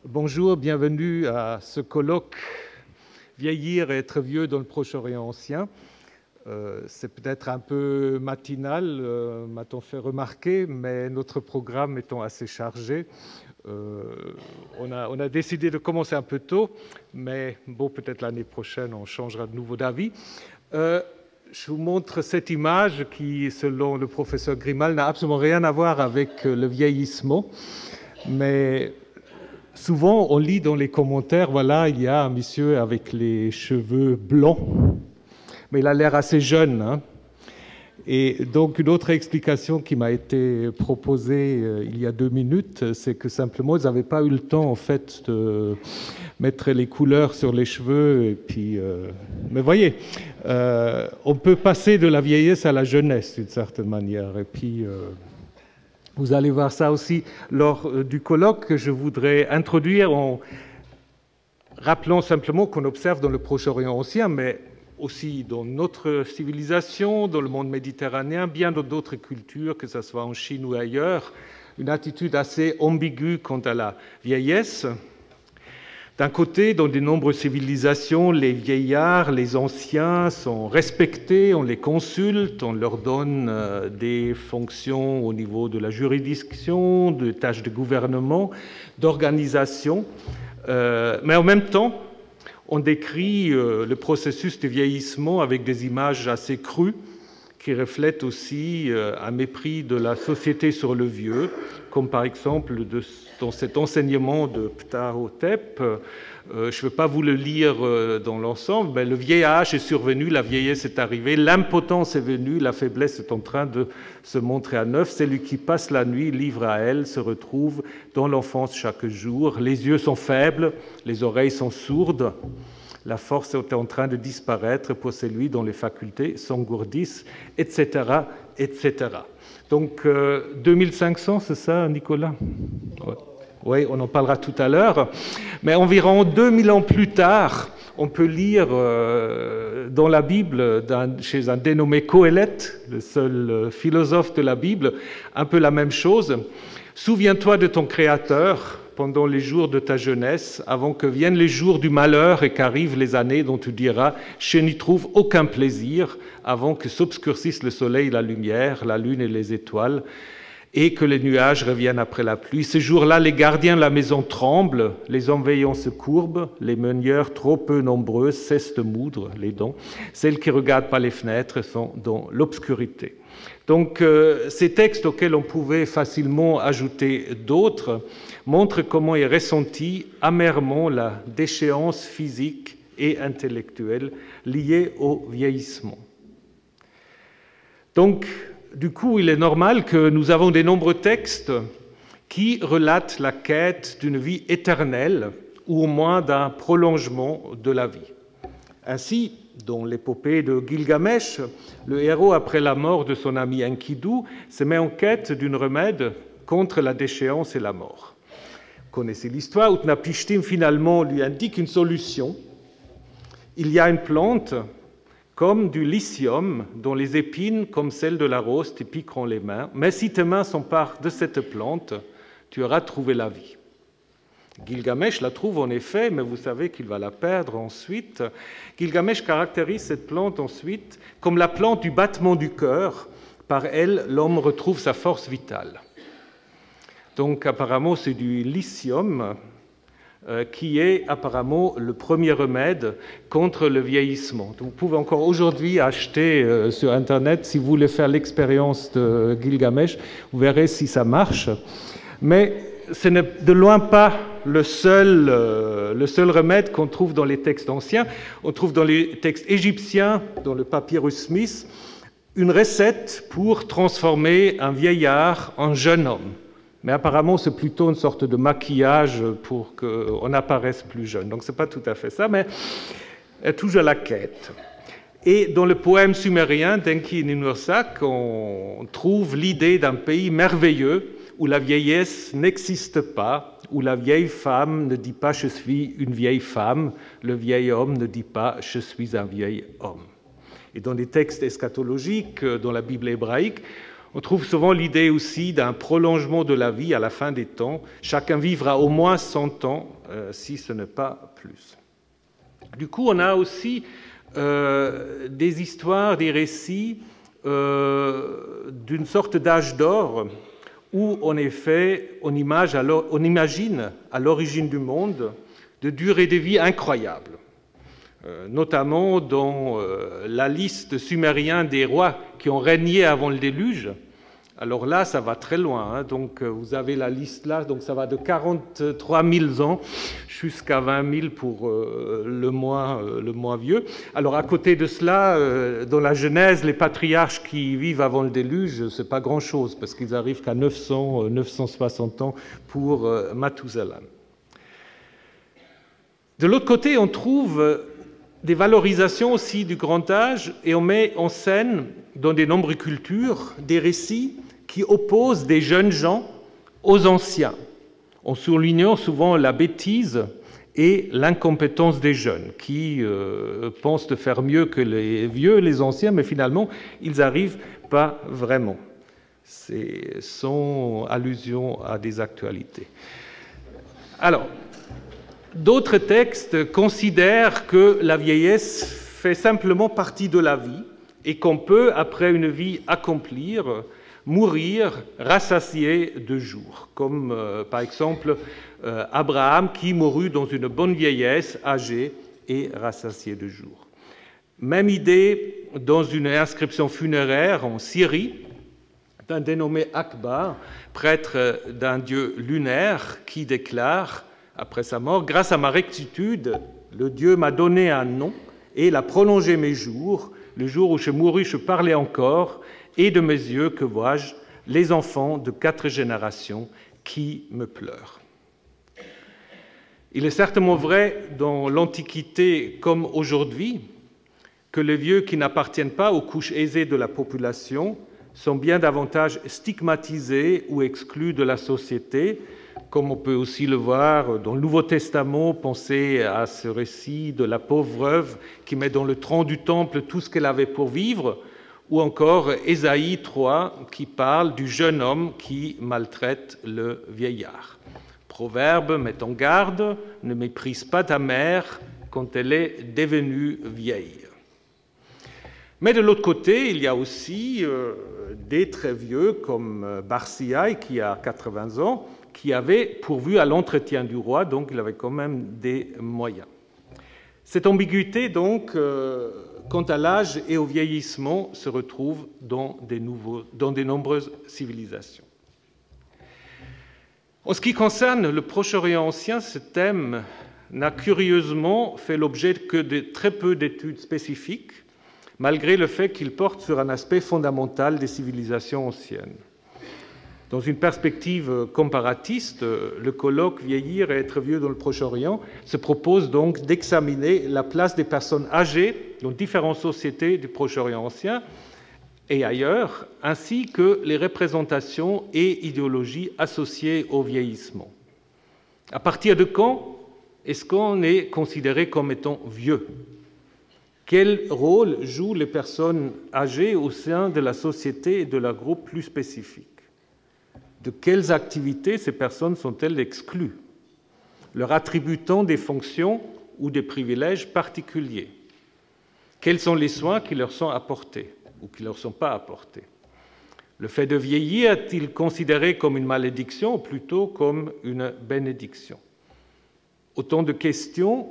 Bonjour, bienvenue à ce colloque « Vieillir et être vieux dans le Proche-Orient ancien ». C'est peut-être un peu matinal, m'a-t-on fait remarquer, mais notre programme étant assez chargé, on a décidé de commencer un peu tôt, mais bon, peut-être l'année prochaine, on changera de nouveau d'avis. Je vous montre cette image qui, selon le professeur Grimal, n'a absolument rien à voir avec le vieillissement, mais souvent, on lit dans les commentaires, voilà, il y a un monsieur avec les cheveux blancs, mais il a l'air assez jeune, hein. Et donc, une autre explication qui m'a été proposée il y a 2 minutes, c'est que simplement, ils n'avaient pas eu le temps, en fait, de mettre les couleurs sur les cheveux. Et puis, mais voyez, on peut passer de la vieillesse à la jeunesse, d'une certaine manière. Et puis, vous allez voir ça aussi lors du colloque que je voudrais introduire en rappelant simplement qu'on observe dans le Proche-Orient ancien, mais aussi dans notre civilisation, dans le monde méditerranéen, bien dans d'autres cultures, que ce soit en Chine ou ailleurs, une attitude assez ambiguë quant à la vieillesse. D'un côté, dans de nombreuses civilisations, les vieillards, les anciens sont respectés, on les consulte, on leur donne des fonctions au niveau de la juridiction, de tâches de gouvernement, d'organisation. Mais en même temps, on décrit le processus de vieillissement avec des images assez crues qui reflètent aussi un mépris de la société sur le vieux, comme par exemple dans cet enseignement de Ptahhotep. Je ne veux pas vous le lire dans l'ensemble, mais le vieil âge est survenu, la vieillesse est arrivée, l'impotence est venue, la faiblesse est en train de se montrer à neuf. Celui qui passe la nuit, livre à elle, se retrouve dans l'enfance chaque jour. Les yeux sont faibles, les oreilles sont sourdes. La force est en train de disparaître pour celui dont les facultés s'engourdissent, etc., etc. Donc, 2500, c'est ça, Nicolas ? Ouais. Oui, on en parlera tout à l'heure. Mais environ 2000 ans plus tard, on peut lire dans la Bible, chez un dénommé Qoéleth, le seul philosophe de la Bible, un peu la même chose. « Souviens-toi de ton Créateur pendant les jours de ta jeunesse, avant que viennent les jours du malheur et qu'arrivent les années dont tu diras « Je n'y trouve aucun plaisir », avant que s'obscurcissent le soleil et la lumière, la lune et les étoiles, et que les nuages reviennent après la pluie. Ce jour-là, les gardiens de la maison tremblent, les hommes veillants se courbent, les meunières trop peu nombreuses cessent de moudre les dents, celles qui ne regardent pas les fenêtres sont dans l'obscurité. Donc, ces textes auxquels on pouvait facilement ajouter d'autres montrent comment est ressentie amèrement la déchéance physique et intellectuelle liée au vieillissement. Donc, du coup, il est normal que nous avons de nombreux textes qui relatent la quête d'une vie éternelle ou au moins d'un prolongement de la vie. Ainsi, dans l'épopée de Gilgamesh, le héros, après la mort de son ami Enkidu, se met en quête d'un remède contre la déchéance et la mort. Vous connaissez l'histoire, Utnapishtim finalement lui indique une solution. Il y a une plante comme du lithium, dont les épines, comme celles de la rose, te piqueront les mains. Mais si tes mains s'emparent de cette plante, tu auras trouvé la vie. Gilgamesh la trouve en effet, mais vous savez qu'il va la perdre ensuite. Gilgamesh caractérise cette plante ensuite comme la plante du battement du cœur. Par elle, l'homme retrouve sa force vitale. Donc apparemment, c'est du lithium qui est apparemment le premier remède contre le vieillissement. Donc, vous pouvez encore aujourd'hui acheter sur Internet, si vous voulez faire l'expérience de Gilgamesh, vous verrez si ça marche. Mais ce n'est de loin pas le seul remède qu'on trouve dans les textes anciens. On trouve dans les textes égyptiens, dans le papyrus Smith, une recette pour transformer un vieillard en jeune homme. Mais apparemment, c'est plutôt une sorte de maquillage pour qu'on apparaisse plus jeune. Donc, ce n'est pas tout à fait ça, mais toujours la quête. Et dans le poème sumérien d'Enki Ninursak, on trouve l'idée d'un pays merveilleux où la vieillesse n'existe pas, où la vieille femme ne dit pas « je suis une vieille femme », le vieil homme ne dit pas « je suis un vieil homme ». Et dans les textes eschatologiques, dans la Bible hébraïque, On trouve souvent l'idée aussi d'un prolongement de la vie à la fin des temps. Chacun vivra au moins 100 ans, si ce n'est pas plus. Du coup, on a aussi des histoires, des récits d'une sorte d'âge d'or où, en effet, on imagine à l'origine du monde de durées de vie incroyables, notamment dans la liste sumérienne des rois qui ont régné avant le déluge. Alors là, ça va très loin, hein. Donc, vous avez la liste là, donc ça va de 43 000 ans jusqu'à 20 000 pour le moins vieux. Alors, à côté de cela, dans la Genèse, les patriarches qui vivent avant le déluge, c'est pas grand-chose, parce qu'ils arrivent qu'à 960 ans pour Mathusalem. De l'autre côté, on trouve des valorisations aussi du grand âge, et on met en scène, dans de nombreuses cultures, des récits qui opposent des jeunes gens aux anciens, en soulignant souvent la bêtise et l'incompétence des jeunes, qui pensent de faire mieux que les vieux, les anciens, mais finalement, ils n'arrivent pas vraiment. C'est sans allusion à des actualités. Alors, d'autres textes considèrent que la vieillesse fait simplement partie de la vie et qu'on peut, après une vie accomplir, mourir rassasié de jours, comme par exemple Abraham qui mourut dans une bonne vieillesse, âgé et rassasié de jours. Même idée dans une inscription funéraire en Syrie d'un dénommé Akbar, prêtre d'un dieu lunaire, qui déclare après sa mort: « Grâce à ma rectitude, le Dieu m'a donné un nom et il a prolongé mes jours. Le jour où je mourus, je parlais encore, et de mes yeux, que vois-je, les enfants de 4 générations qui me pleurent. » Il est certainement vrai dans l'Antiquité comme aujourd'hui que les vieux qui n'appartiennent pas aux couches aisées de la population sont bien davantage stigmatisés ou exclus de la société, comme on peut aussi le voir dans le Nouveau Testament. Pensez à ce récit de la pauvre veuve qui met dans le tronc du temple tout ce qu'elle avait pour vivre, ou encore Ésaïe 3 qui parle du jeune homme qui maltraite le vieillard. Proverbe met en garde: ne méprise pas ta mère quand elle est devenue vieille. Mais de l'autre côté, il y a aussi des très vieux comme Barzillai qui a 80 ans, qui avait pourvu à l'entretien du roi, donc il avait quand même des moyens. Cette ambiguïté, donc, quant à l'âge et au vieillissement, se retrouve dans de nombreuses civilisations. En ce qui concerne le Proche-Orient ancien, ce thème n'a curieusement fait l'objet que de très peu d'études spécifiques, malgré le fait qu'il porte sur un aspect fondamental des civilisations anciennes. Dans une perspective comparatiste, le colloque « Vieillir et être vieux dans le Proche-Orient » se propose donc d'examiner la place des personnes âgées dans différentes sociétés du Proche-Orient ancien et ailleurs, ainsi que les représentations et idéologies associées au vieillissement. À partir de quand est-ce qu'on est considéré comme étant vieux ? Quel rôle jouent les personnes âgées au sein de la société et de leurs groupes plus spécifiques ? De quelles activités ces personnes sont-elles exclues, leur attribuant des fonctions ou des privilèges particuliers? Quels sont les soins qui leur sont apportés ou qui ne leur sont pas apportés? Le fait de vieillir est-il considéré comme une malédiction ou plutôt comme une bénédiction? Autant de questions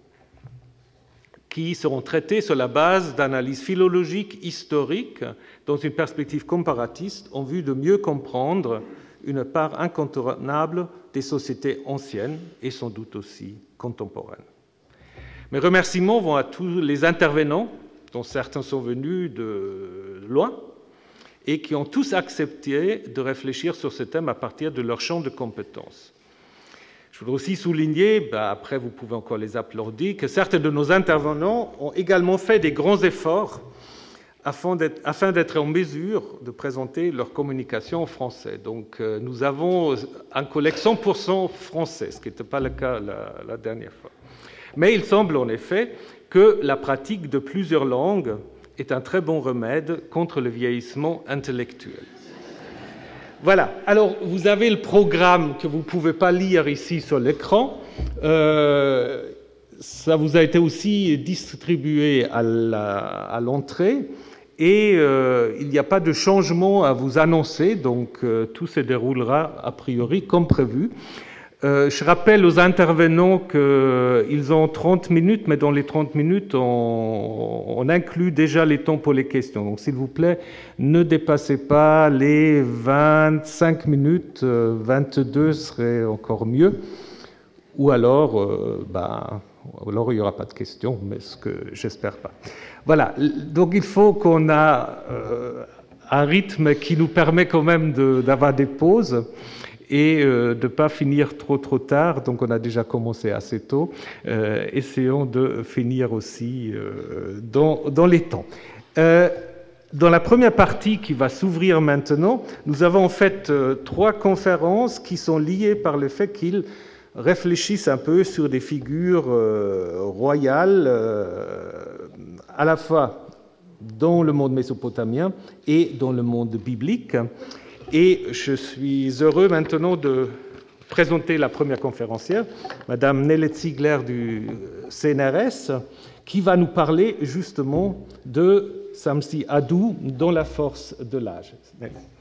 qui seront traitées sur la base d'analyses philologiques, historiques, dans une perspective comparatiste, en vue de mieux comprendre une part incontournable des sociétés anciennes et sans doute aussi contemporaines. Mes remerciements vont à tous les intervenants, dont certains sont venus de loin, et qui ont tous accepté de réfléchir sur ce thème à partir de leur champ de compétences. Je voudrais aussi souligner, après vous pouvez encore les applaudir, que certains de nos intervenants ont également fait des grands efforts afin d'être en mesure de présenter leur communication en français. Donc nous avons un collègue 100% français, ce qui n'était pas le cas la dernière fois. Mais il semble en effet que la pratique de plusieurs langues est un très bon remède contre le vieillissement intellectuel. Voilà, alors vous avez le programme que vous ne pouvez pas lire ici sur l'écran. Ça vous a été aussi distribué à l'entrée et il n'y a pas de changement à vous annoncer, donc tout se déroulera a priori comme prévu. Je rappelle aux intervenants qu'ils ont 30 minutes, mais dans les 30 minutes, on inclut déjà les temps pour les questions. Donc, s'il vous plaît, ne dépassez pas les 25 minutes, 22 serait encore mieux. Ou alors, alors il n'y aura pas de questions, mais ce que j'espère pas. Voilà, donc il faut qu'on ait un rythme qui nous permet quand même d'avoir des pauses et de ne pas finir trop tard. Donc on a déjà commencé assez tôt. Essayons de finir aussi dans les temps. Dans la première partie qui va s'ouvrir maintenant, nous avons en fait 3 conférences qui sont liées par le fait qu'ils réfléchissent un peu sur des figures royales, à la fois dans le monde mésopotamien et dans le monde biblique. Et je suis heureux maintenant de présenter la première conférencière, Madame Nelly Ziegler du CNRS, qui va nous parler justement de Samsi Adou dans la force de l'âge.